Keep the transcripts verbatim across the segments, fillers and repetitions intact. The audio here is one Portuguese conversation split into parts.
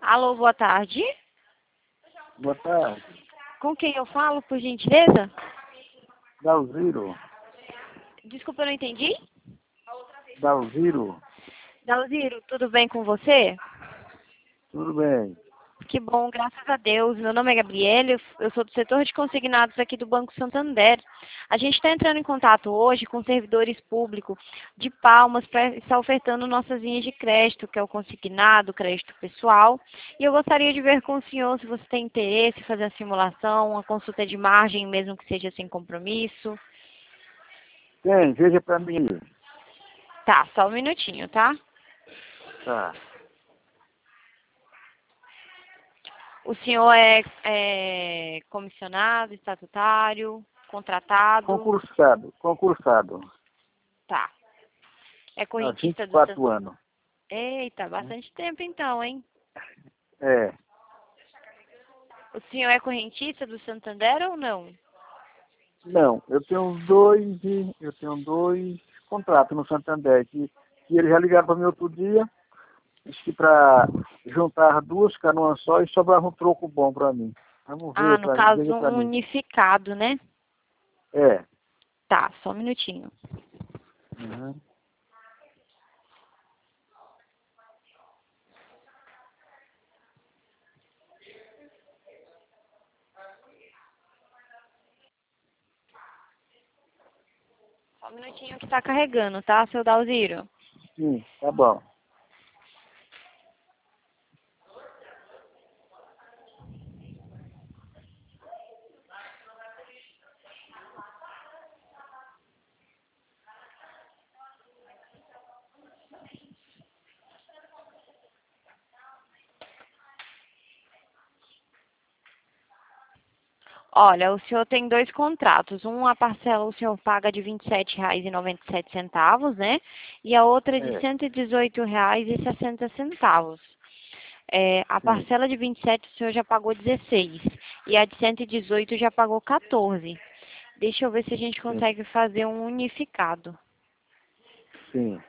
Alô, boa tarde. Boa tarde. Com quem eu falo, por gentileza? Dalziro. Desculpa, eu não entendi. Dalziro. Dalziro, tudo bem com você? Tudo bem. Que bom, graças a Deus. Meu nome é Gabriela, eu eu sou do setor de consignados aqui do Banco Santander. A gente está entrando em contato hoje com servidores públicos de Palmas para estar ofertando nossas linhas de crédito, que é o consignado, crédito pessoal. E eu gostaria de ver com o senhor se você tem interesse em fazer a simulação, uma consulta de margem, mesmo que seja sem compromisso. Tem, veja para mim. Tá, só um minutinho, tá? Tá. O senhor é, é comissionado, estatutário, contratado? Concursado, concursado. Tá. É Há vinte correntista e do quatro Santander? anos. Eita, bastante tempo então, hein? É. O senhor é correntista do Santander ou não? Não, eu tenho dois, e- eu tenho dois contratos no Santander, que, que eles já ligaram para mim outro dia, disse que para juntar duas canoas só e sobrava um troco bom para mim. Vamos Ah, ver, no pra, caso veja para um mim. unificado, né? É. Tá, só um minutinho. Uhum. Só um minutinho que tá carregando, tá, seu Dalziro? Sim, tá bom. Olha, o senhor tem dois contratos. Um, a parcela o senhor paga de vinte e sete reais e noventa e sete centavos, né? E a outra de É, cento e dezoito reais e sessenta centavos. É, a sim, parcela de vinte e sete o senhor já pagou dezesseis e a de cento e dezoito já pagou quatorze. Deixa eu ver se a gente sim, consegue fazer um unificado. sim.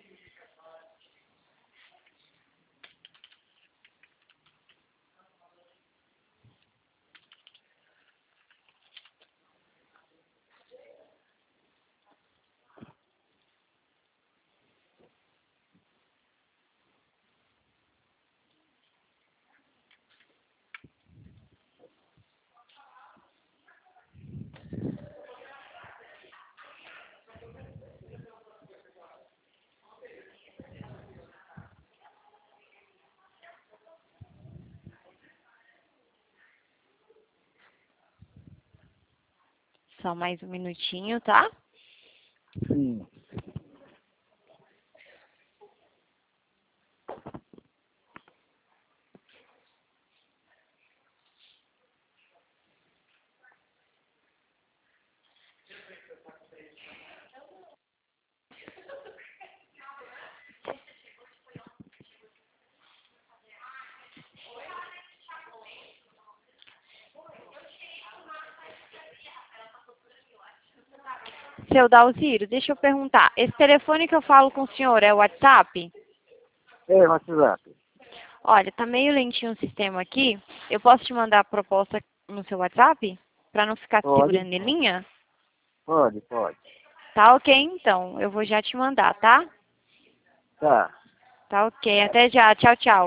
Só mais um minutinho, tá? Sim. Seu Dalziro, deixa eu perguntar. Esse telefone que eu falo com o senhor é o WhatsApp? É, WhatsApp. Olha, tá meio lentinho o sistema aqui. Eu posso te mandar a proposta no seu WhatsApp? Pra não ficar te Pode, segurando em linha? pode, pode. Tá ok, então. Eu vou já te mandar, tá? Tá. Tá ok. Até já. Tchau, tchau.